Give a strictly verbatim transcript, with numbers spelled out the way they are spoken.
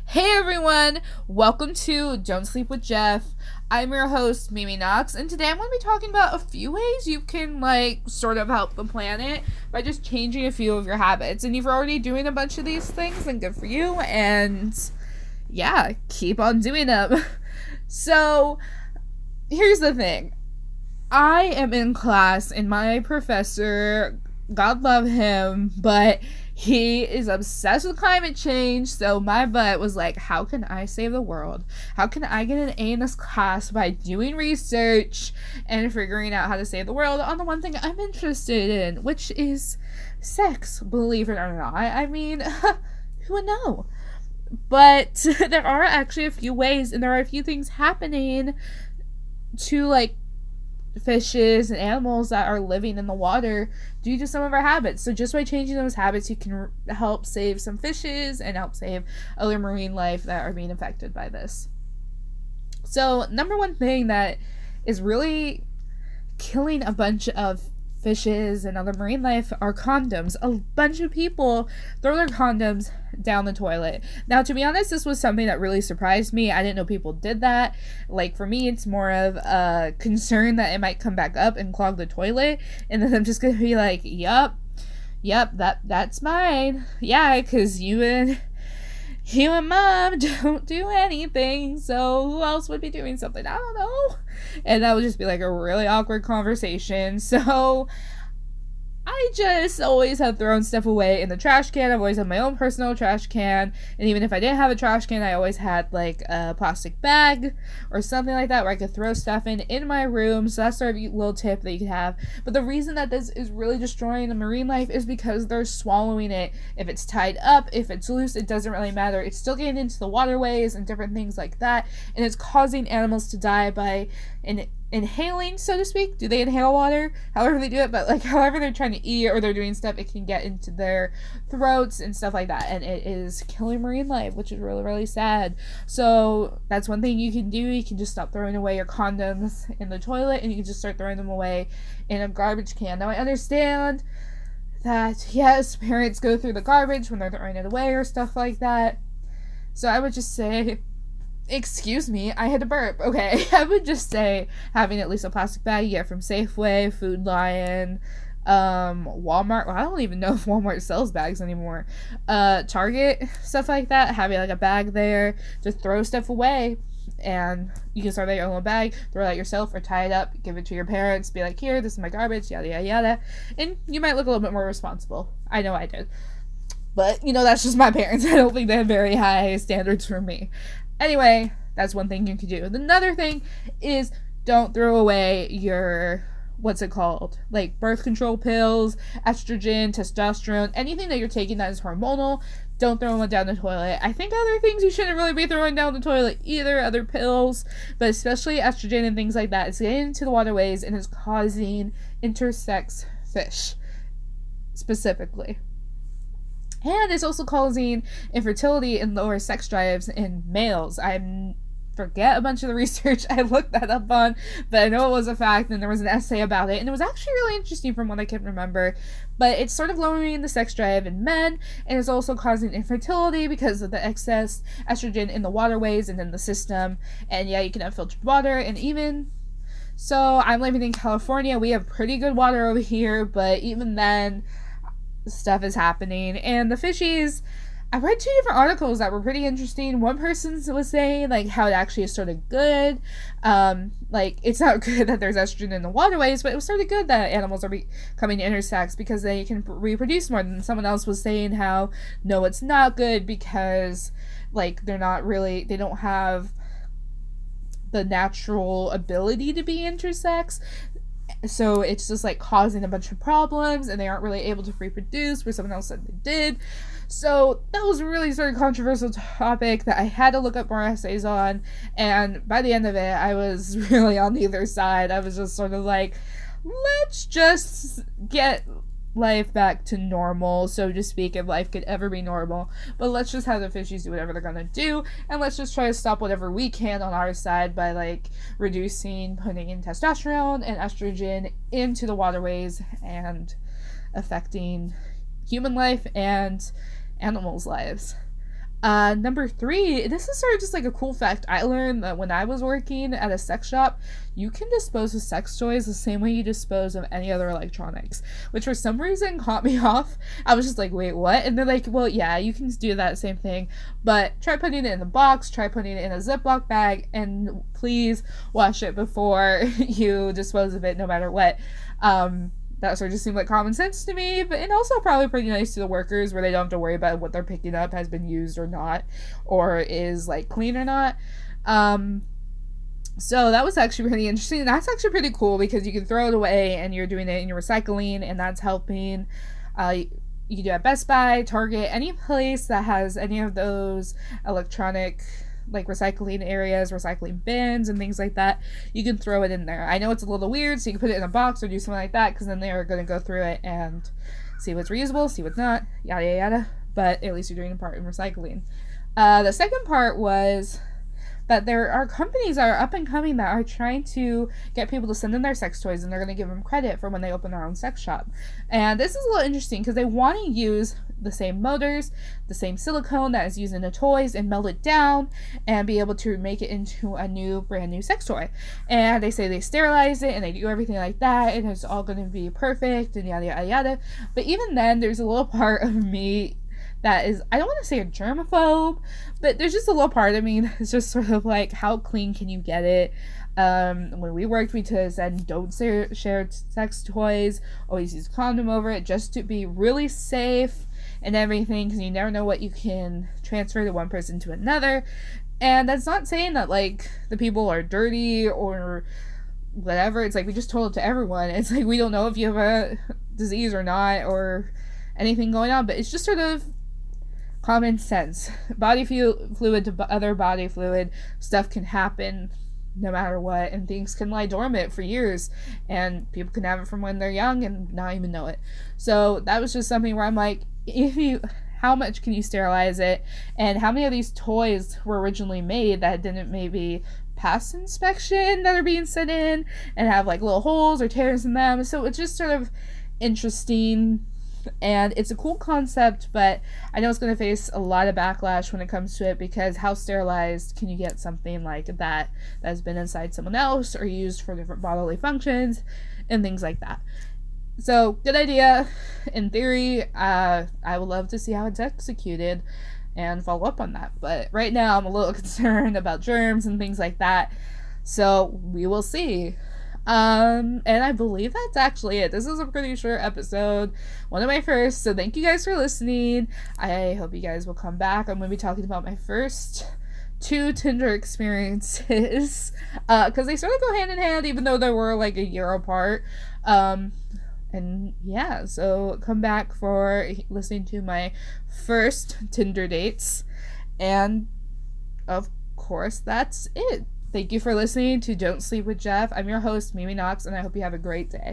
Hey everyone, welcome to Don't Sleep with Jeff. I'm your host, Mimi Knox, and today I'm going to be talking about a few ways you can, like, sort of help the planet by just changing a few of your habits. And if you're already doing a bunch of these things, then good for you, and yeah, keep on doing them. So, here's the thing. I am in class, and my professor, God love him, but he is obsessed with climate change, so my butt was like, how can I save the world? How can I get an A in this class by doing research and figuring out how to save the world on the one thing I'm interested in, which is sex, believe it or not. I mean, who would know? But there are actually a few ways, and there are a few things happening to, like, fishes and animals that are living in the water due to some of our habits. So just by changing those habits, you can r- help save some fishes and help save other marine life that are being affected by this. So number one thing that is really killing a bunch of fishes and other marine life are condoms. A bunch of people throw their condoms down the toilet. Now, to be honest, this was something that really surprised me. I didn't know people did that. Like, for me, it's more of a concern that it might come back up and clog the toilet, and then I'm just gonna be like, yup, yep, that that's mine. Yeah, because you and you and mom don't do anything, so who else would be doing something? I don't know. And that would just be like a really awkward conversation. So I just always have thrown stuff away in the trash can. I've always had my own personal trash can. And even if I didn't have a trash can, I always had like a plastic bag or something like that where I could throw stuff in in my room. So that's sort of a little tip that you could have. But the reason that this is really destroying the marine life is because they're swallowing it. If it's tied up, if it's loose, it doesn't really matter. It's still getting into the waterways and different things like that. And it's causing animals to die by an inhaling, so to speak. Do they inhale water? However they do it, but like however they're trying to eat or they're doing stuff, it can get into their throats and stuff like that, and it is killing marine life, which is really, really sad. So that's one thing you can do. You can just stop throwing away your condoms in the toilet, and you can just start throwing them away in a garbage can. Now, I understand that, yes, parents go through the garbage when they're throwing it away or stuff like that. So I would just say, excuse me, I had to burp. Okay, I would just say having at least a plastic bag you get from Safeway, Food Lion, um, Walmart. Well, I don't even know if Walmart sells bags anymore. Uh, Target, stuff like that. Having like a bag there to throw stuff away, and you can start out your own bag, throw it out yourself, or tie it up, give it to your parents, be like, here, this is my garbage, yada yada yada, and you might look a little bit more responsible. I know I did. But, you know, that's just my parents. I don't think they have very high standards for me. Anyway, that's one thing you can do. Another thing is don't throw away your, what's it called? Like birth control pills, estrogen, testosterone, anything that you're taking that is hormonal. Don't throw them down the toilet. I think other things you shouldn't really be throwing down the toilet either, other pills, but especially estrogen and things like that. It's getting into the waterways and is causing intersex fish, specifically. And it's also causing infertility and lower sex drives in males. I forget a bunch of the research I looked that up on, but I know it was a fact, and there was an essay about it, and it was actually really interesting from what I can remember. But it's sort of lowering the sex drive in men, and it's also causing infertility because of the excess estrogen in the waterways and in the system. And yeah, you can have filtered water, and even so, I'm living in California. We have pretty good water over here, but even then, stuff is happening. And the fishies, I read two different articles that were pretty interesting. One person was saying like how it actually is sort of good, um like it's not good that there's estrogen in the waterways, but it was sort of good that animals are becoming intersex because they can reproduce more. Than someone else was saying how no, it's not good because like they're not really, they don't have the natural ability to be intersex. So it's just like causing a bunch of problems, and they aren't really able to reproduce where someone else said they did. So that was a really sort of controversial topic that I had to look up more essays on, and by the end of it I was really on either side. I was just sort of like, let's just get life back to normal, so to speak, if life could ever be normal. But let's just have the fishies do whatever they're gonna do, and let's just try to stop whatever we can on our side by like reducing, putting in testosterone and estrogen into the waterways and affecting human life and animals' lives. Uh, number three, this is sort of just like a cool fact I learned that when I was working at a sex shop, you can dispose of sex toys the same way you dispose of any other electronics, which for some reason caught me off. I was just like, wait, what? And they're like, well, yeah, you can do that same thing, but try putting it in a box, try putting it in a Ziploc bag, and please wash it before you dispose of it, no matter what. Um, That sort of just seemed like common sense to me, but and also probably pretty nice to the workers where they don't have to worry about what they're picking up has been used or not, or is like clean or not. Um, so that was actually pretty interesting. And that's actually pretty cool because you can throw it away and you're doing it in your recycling, and that's helping. Uh, you can do it at Best Buy, Target, any place that has any of those electronic like recycling areas, recycling bins, and things like that. You can throw it in there. I know it's a little weird, so you can put it in a box or do something like that, because then they're going to go through it and see what's reusable, see what's not, yada yada yada. But at least you're doing a part in recycling. Uh, the second part was that there are companies that are up and coming that are trying to get people to send in their sex toys, and they're going to give them credit for when they open their own sex shop. And this is a little interesting because they want to use the same motors, the same silicone that is used in the toys, and melt it down and be able to make it into a new, brand new sex toy. And they say they sterilize it and they do everything like that, and it's all going to be perfect and yada yada yada. But even then, there's a little part of me that is, I don't want to say a germaphobe, but there's just a little part of me that's just sort of like, how clean can you get it? Um, when we worked, we said don't share, share sex toys, always use a condom over it, just to be really safe and everything, because you never know what you can transfer to one person to another. And that's not saying that like the people are dirty or whatever. It's like we just told it to everyone. It's like we don't know if you have a disease or not or anything going on, but it's just sort of common sense. Body fu- fluid to b- other body fluid, stuff can happen no matter what, and things can lie dormant for years, and people can have it from when they're young and not even know it. So that was just something where I'm like, if you, how much can you sterilize it, and how many of these toys were originally made that didn't maybe pass inspection that are being sent in and have like little holes or tears in them. So it's just sort of interesting. And it's a cool concept, but I know it's going to face a lot of backlash when it comes to it, because how sterilized can you get something like that that has been inside someone else or used for different bodily functions and things like that. So, good idea. In theory, uh, I would love to see how it's executed and follow up on that. But right now, I'm a little concerned about germs and things like that. So, we will see. Um, and I believe that's actually it. This is a pretty short episode, one of my first, so thank you guys for listening. I hope you guys will come back. I'm going to be talking about my first two Tinder experiences, uh, because they sort of go hand in hand, even though they were like a year apart. Um, and yeah, so come back for listening to my first Tinder dates, and of course, that's it. Thank you for listening to Don't Sleep with Jeff. I'm your host, Mimi Knox, and I hope you have a great day.